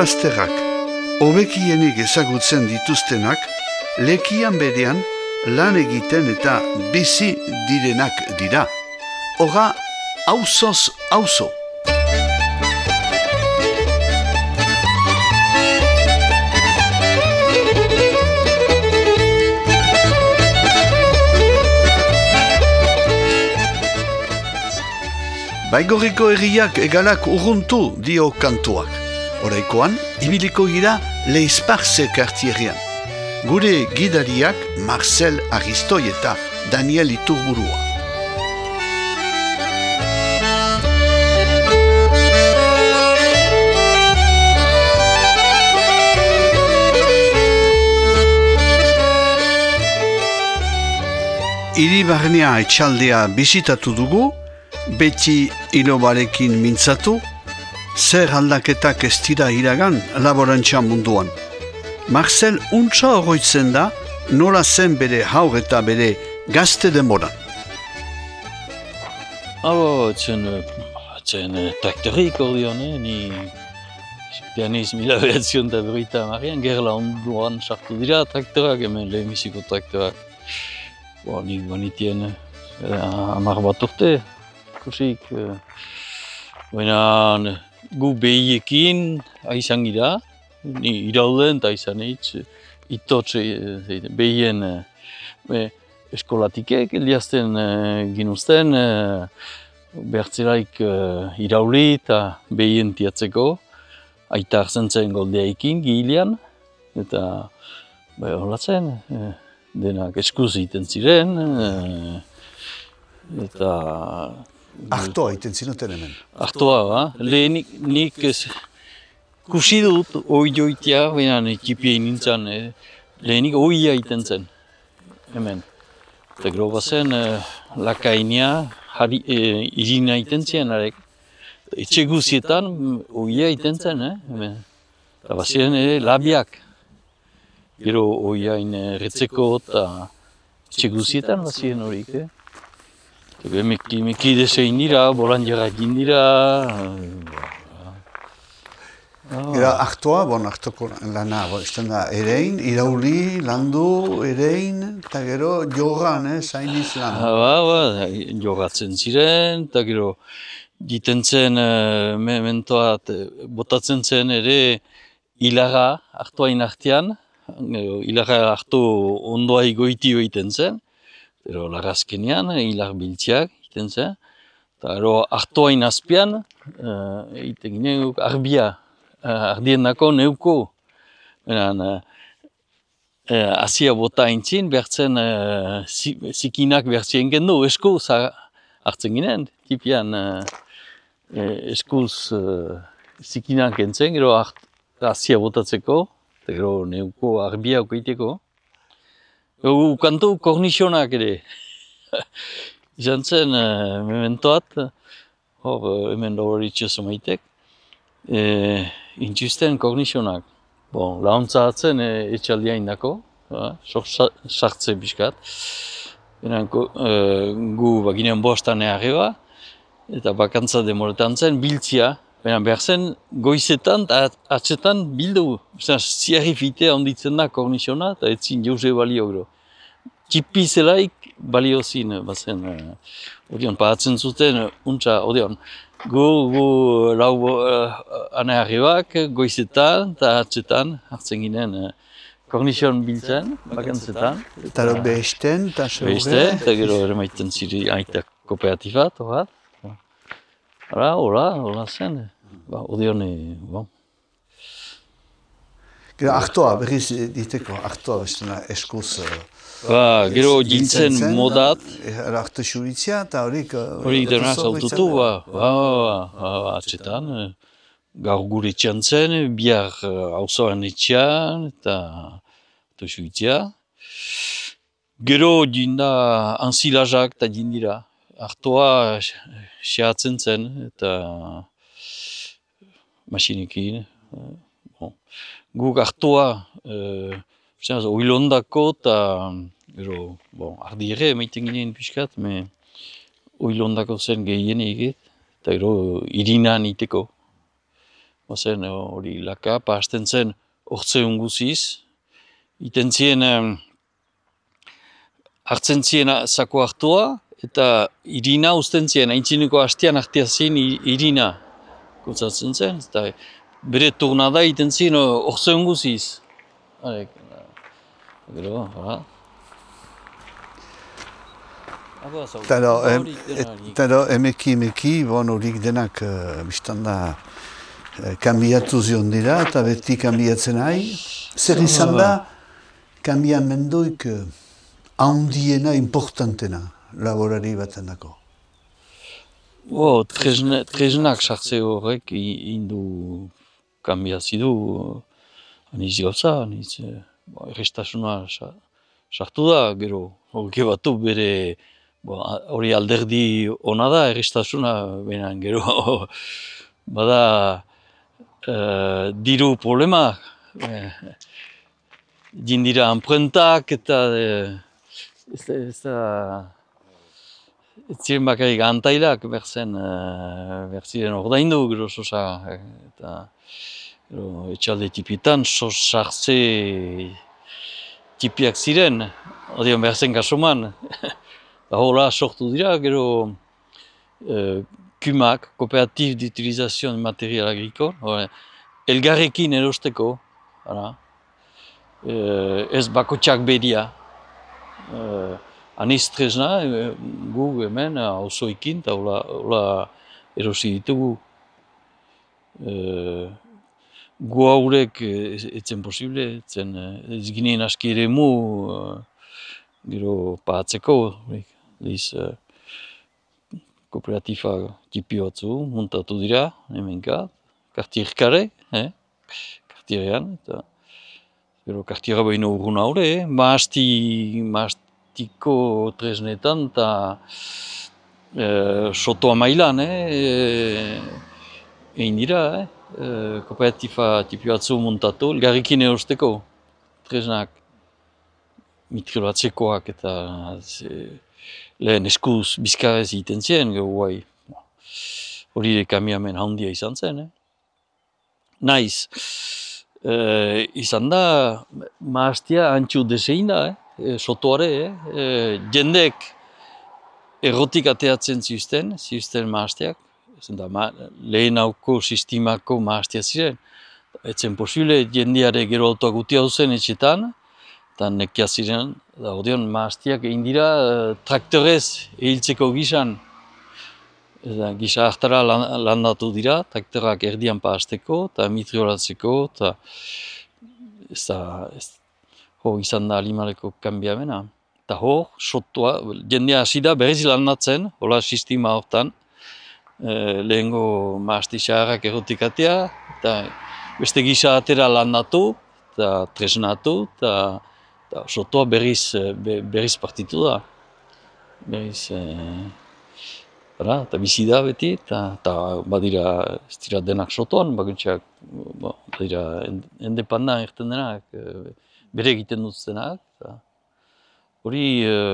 emazterrak, hobekienik ezagutzen dituztenak, lekian berean lan egiten eta bizi direnak dira. Hora, auzoz auzo. Baigorriko herriak egalak urruntu dio kantuak. Oraikoan, ibiliko gira Leisparze kartierrean. Gure gidariak Marcel Aristoi eta Daniel Iturburua. Hiri barnea etxaldea bisitatu dugu, beti ilobarekin mintzatu, zer aldaketak ez dira iragan laborantza munduan. Marcel untsa oroitzen da, nola zen bere haur eta bere gazte denboran. Etzen traktorik ordean, ni pianiz 1950 gerla onduan sartu dira traktorak, hemen lehenbiziko traktorak. Nik banitien 10 bat urte. Baina gu behiekin aizan gira, ni irauden eta aizan eitz, itotxe behien eskolatikek eliazten ginuzten, bertzeraik irauli eta behien tiatzeko, aita hartzen zen goldeaikin gihilean, eta hola zen, denak eskuz egiten ziren, eta Artoa iten zinuten hemen. Artoa, lehenik nik kusi dut oidoitea, baina txipiei nintzen, lehenik oia iten zen, hemen. Eta gero bazen, lakainia, irina iten zien arek. Etxe guzietan oia iten zen, hemen. Eta bazen labiak. Gero oiain retzeko eta etxe guzietan bazen horik, Meki desein dira, bolanjera egin dira. Artoa, artoko lana, erein, irauli, landu, erein, eta gero jogan, zainiz lan. Jogatzen ziren, eta gero jiten zen, mementoat, botatzen zen ere hilaga artoain artean, hilaga hartu ondoa igoitio egiten zen. Ero lagazkenean, hilar biltziak egiten zen. Eta artoain azpian, egiten ginen arbia, ardien dako neuko. Azia bota aintzin, bertzen zikinak bertzien gendu, eskuz hartzen ginen. Tipian eskuz zikinak entzen, gero azia botatzeko, eta gero neuko arbia okoiteko. Kantu kornixonak ere. Izan zen, mementoat, hemen lauritxo somaitek, intxusten kornixonak. Launtza atzen etxaldia indako, sartze biskat. Gu baginean bostan eharreba, eta bakantza demoretan zen biltzia. Behar zen goizetan eta atzetan bildu. Ziarri fitea onditzen da kornixona eta etzin jauze balio gero. Txipi zelaik balio zin, bazen. Paratzen zuten, untsa, gu lau aneharribak goizetan eta atzetan hartzen ginen kornixon biltzen, bakantzetan. Eta behesten, eta seure. Behesten, eta gero ere maiten ziri aita kooperatibat, horat. Hola zen. Gero artoa, berriz diteko, artoa eskuz. Gero jintzen modat. Arte xuritzia eta horik... Horik dena zaututu, atxetan. Gaur gure etxean zen, bihar auzoan etxean eta xuritzia. Gero jinda anzilazak eta jindira. Artoa xeatzen zen eta masinekin. Guk artoa oilondako eta ardi ere emaiten ginen pixkat, oilondako zen gehien egit, eta irina niteko. Bazen hori laka, hasten zen ortzeun guziz, iten zien hartzen zien zako hartua, eta irina usten zien, haintzineko hastian hartia zen irina kutsatzen zen, eta bere turnada iten zien ortzeun guziz. Gero, hala. Eta emeki, bon, horik denak, biztan da, kambiatu zion dira, eta beti kambiatzen nahi. Zer izan da, kambiamenduik handiena, importantena, laborari baten dako? Tresnak sartze horrek indu kambiazidu, aniz gauza, aniz errestasuna sartu da, gero, horke batu bere, hori alderdi ona da, errestasuna, benen gero, bada diru problema, dindira enprentak eta ez ziren bakarrik antailak berziren ordaindu, gero sosa, eta etxalde tipietan sartze tipiak ziren, odion berzen kasuman. Hola sortu dira, gero KUMAK, Coopérative d'Utilisation de Matériel Agricole, elgarrekin erosteko, ez bakotxak beria. Aniz tresna, gu hemen auzoekin, eta hola erosi ditugu. Gu haurek etzen posible, ez ginen aski ere mu, gero pahatzeko, kooperatifa tipi batzu, muntatu dira, hemenka, kartierkare, kartierean, eta gero kartiera baino urrun haure, maastiko tresnetan, eta sotoa mailan, egin dira, kooperatifa tipi batzu muntatu, elgarrikin erosteko, tresnak mitrilatzekoak eta lehen eskuz bizkarrez egiten zien, guai, hori kamiamen handia izan zen. Naiz, izan da, maastia antxu desein da, sotoare, jendek errotik ateatzen ziuzten maastiak, lehen hauko sistemako maastia ziren. Etzen posible, jendeare gero autoak guti hau zen etxetan, eta nekia ziren, da ordeon maastiak egin dira traktorez ehiltzeko gisan. Gisa hartara landatu dira, traktorak erdian pahasteko, eta mitriolatzeko, eta hor izan da animaleko kanbiamena. Eta hor, sotua, jendea hasi da berriz landatzen, hola sistema hortan, lehengo maasti xaharrak errotikatea, eta beste gisa atera landatu, eta tresnatu, eta sotoa berriz partitu da. Berriz, eta bizi da beti, eta badira ez dira denak sotoan, bakoitzak badira endepandan erten denak, bere egiten dutzenak. Hori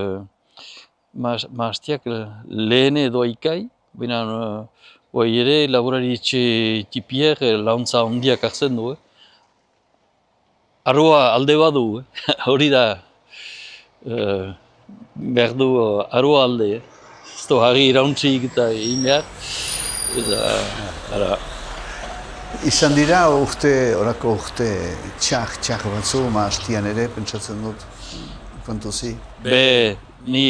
maastiak lehen edo aikai, baina ere laborari etxe tipier launtza handiak hartzen du. Arroa alde badu, hori da, behar du arroa alde. Ez du harri irauntzik eta egin behar. Izan dira orako urte txak batzu maastian ere, pentsatzen dut, kontuzi? Ni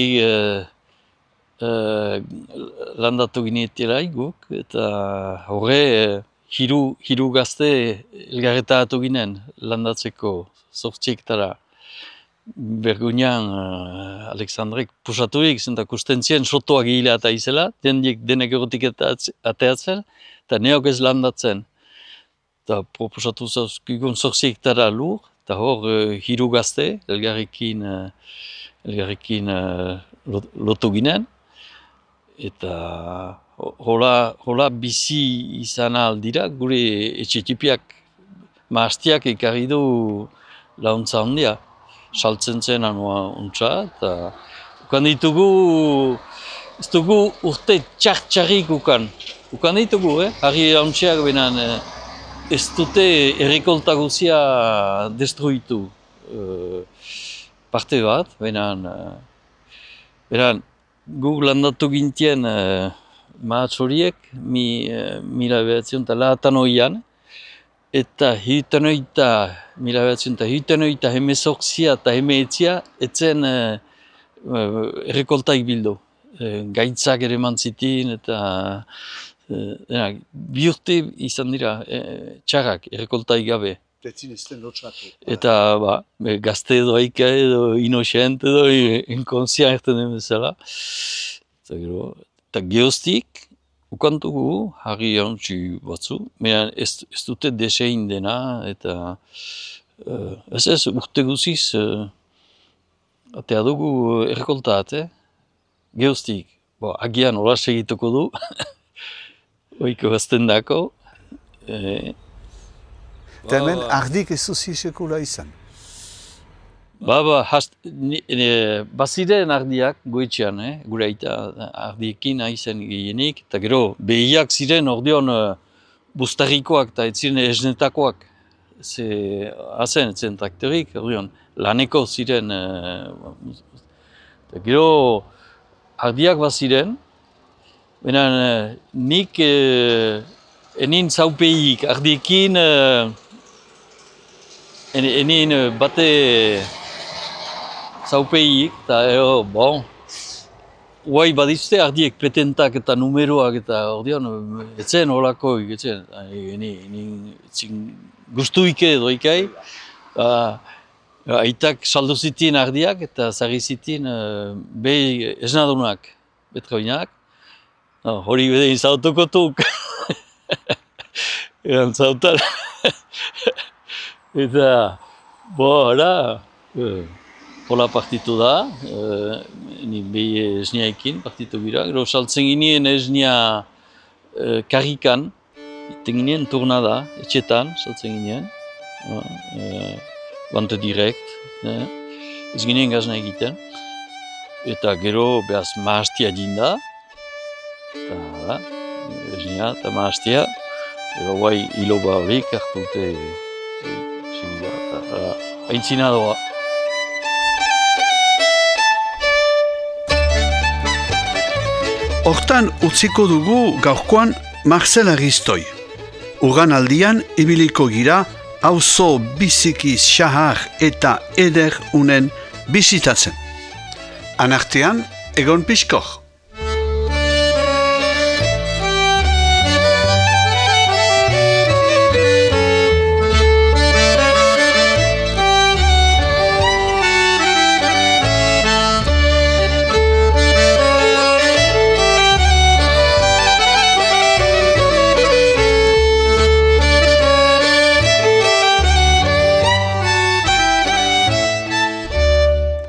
landatu ginetela guk, eta horre hiru gazte elgarretatu ginen landatzeko zortziektara. Bergunean Alexandrek pusaturik, zenta kustentzien sotoak gila eta izela, denek erotik ateatzen, eta neok ez landatzen. Eta proposatu zauzkigun zortziektara lur, eta hor hiru gazte elgarrekin lotu ginen. Eta hola bizi izan aldira, gure etxetipiak maastiak ekarri du launtza handia. Saltzen zen anua untsa, eta ukan ditugu, ez dugu urte txarrik ukan. Ukan ditugu, harri launtziak benan ez dute errekolta guzia destruitu. Parte bat, beran guk landatu gintien mahatz horiek, 1908an, eta 1908 eta hemeetzia, etzen errekoltaik bildu. Gaitzak ere mantzitin, eta bi urte izan dira txarrak, errekoltaik gabe. Eta gazte edo aika edo inosent edo inkonsian erten den bezala. Eta geostik, ukantugu, harri hauntzi batzu, mehan ez dute desein dena, eta ez urte guziz, atea dugu errekoltat, geostik. Agian hola segituko du, oiko gazten dako. Eta hemen ardik ez duzi sekula izan? Baziren ardiak goitzean, gure aita ardiekin aizen gehienik, eta gero behiak ziren ordeon bustarrikoak eta ez ziren esnetakoak. Hazen, etzen traktorik, ordeon laneko ziren. Eta gero ardiak baziren, benen nik enin zaupeik ardiekin enin bate zaupeik, eta guai badizte ardiek petentak eta numeroak eta ordean, etzen holakoik, etzen, guztuike doikai, aitak saldo zitin ardiak eta zari zitin behi esnadunak, betroinak, hori bedein zautokotuk, eran zautan. Eta, hola partitu da, behi esniaekin partitu gira, gero saltzen ginen esnia karrikan, iten ginen turnada, etxetan saltzen ginen, bante direkt, ez ginen gazna egiten, eta gero behaz mahastia dinda, eta esnia eta mahastia, gero guai hiloba horik hartute aintzina doa. Hortan utziko dugu gaurkoan Marcel Aristoi. Ugan aldian ibiliko gira auzo biziki xahar eta eder unen bizitatzen. Anartean egon pixkor.